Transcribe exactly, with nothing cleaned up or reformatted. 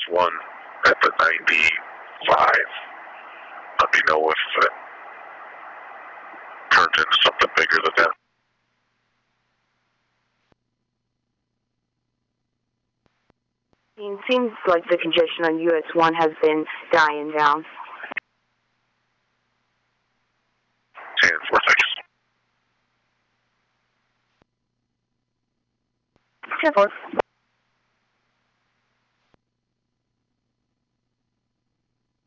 one at the ninety-five. Let me know if it turns into something bigger than that. It seems like the congestion on U S one has been dying down. ten four, thanks. ten four.